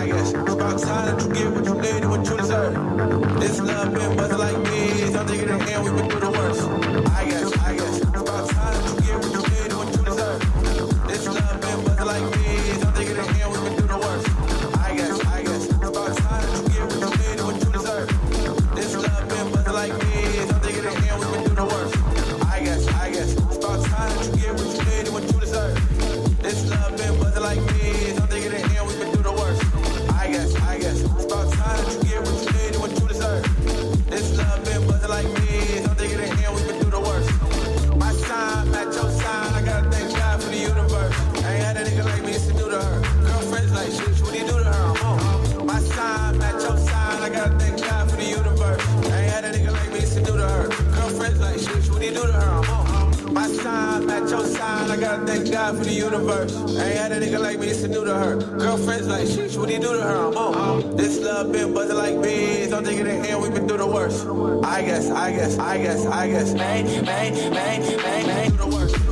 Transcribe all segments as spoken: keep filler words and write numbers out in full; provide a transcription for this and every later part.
I guess it's about time that you get what you need and what you deserve. This love been buzzing like bees. I'm thinking in the end we've been through the worst. I guess, I guess it's about time that you get what you need and what you deserve. This love been buzzing like bees. I'm thinking in the end we've been through the worst. I guess, I guess it's about time that you get what you need and what you deserve. This love been buzzing like bees. I'm thinking in the end we've been through the worst. I guess, I guess it's about time that you get what you need and what you deserve. This love been buzzing like bees. I'm thinking in the end we've been through the worst. I guess, I guess it's about time that you get what you need and what you deserve. This love been buzzing like bees. I'm thinking in the end we've been through the worst. My sign, match your sign. I gotta thank God for the universe. I ain't had a nigga like me used to do to her. Girlfriends like shit, what he do to her? I'm on. My sign, match your sign. I gotta thank God for the universe. I ain't had a nigga like me used to do to her. Girlfriends like shit, what he do to her? I'm on. My sign, match your sign. I gotta thank God for the universe. I ain't had a nigga like me used to do to her. Girlfriends like shit, what he do to her? I'm on. This love been buzzing like bees. I'm thinking in the end we've been through the worst. I guess, I guess, I guess, I guess. Bang, bang, bang, bang, bang. Through the worst.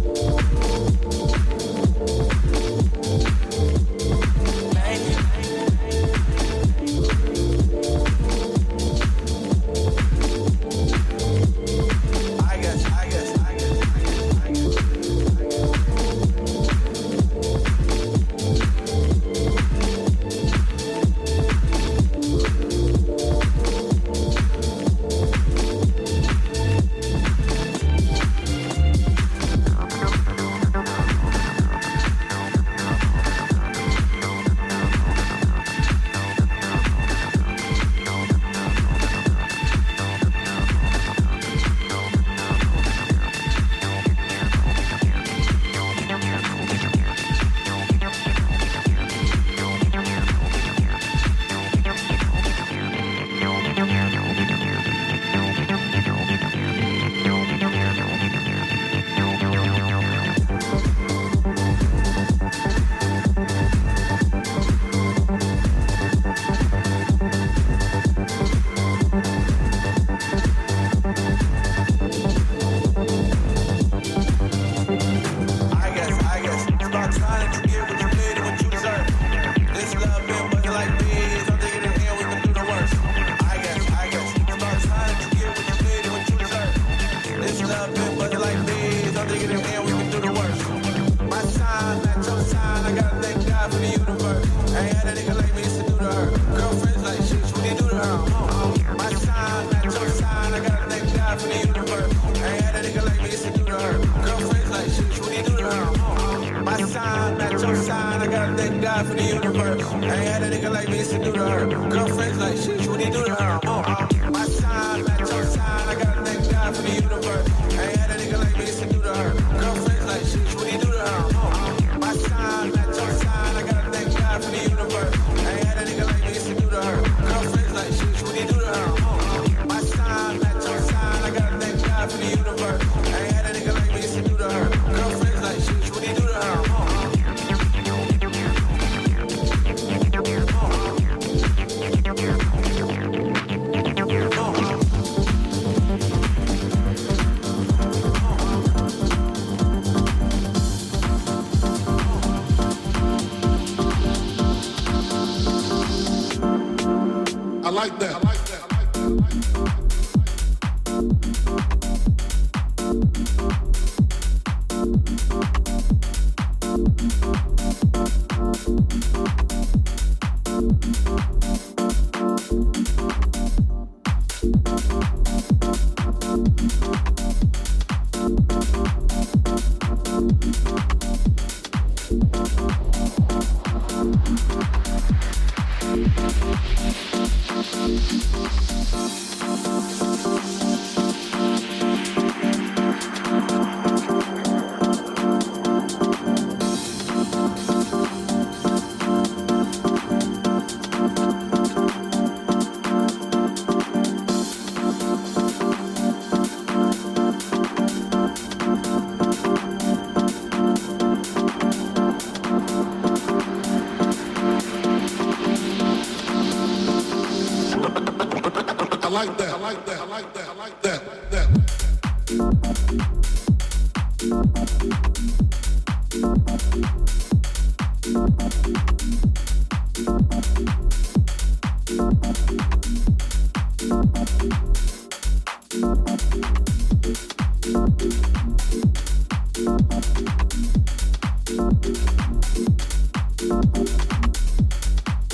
like that. I like that. I like that. I like that. that.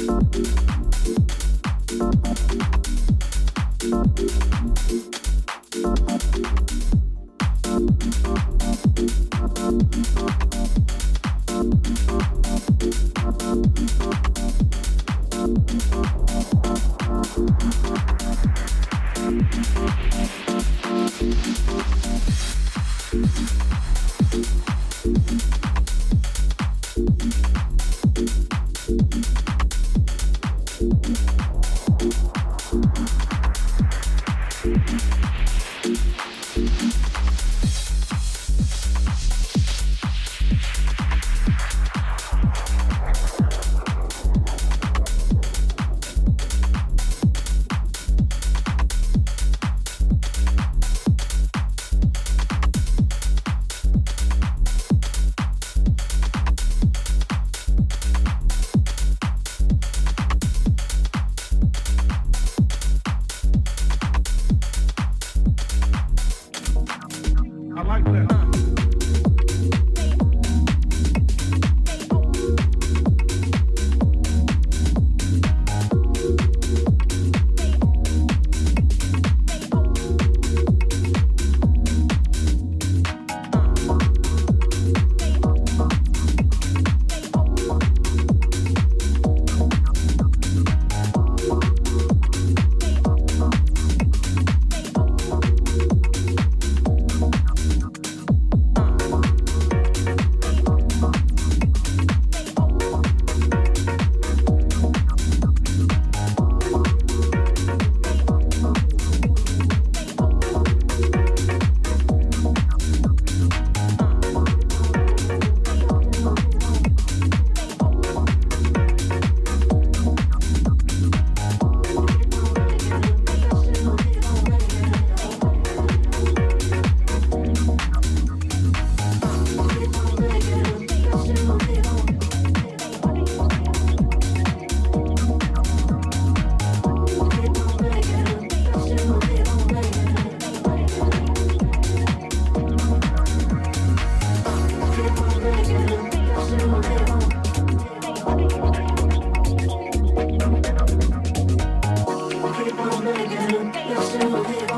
Keep on making it, you're still here.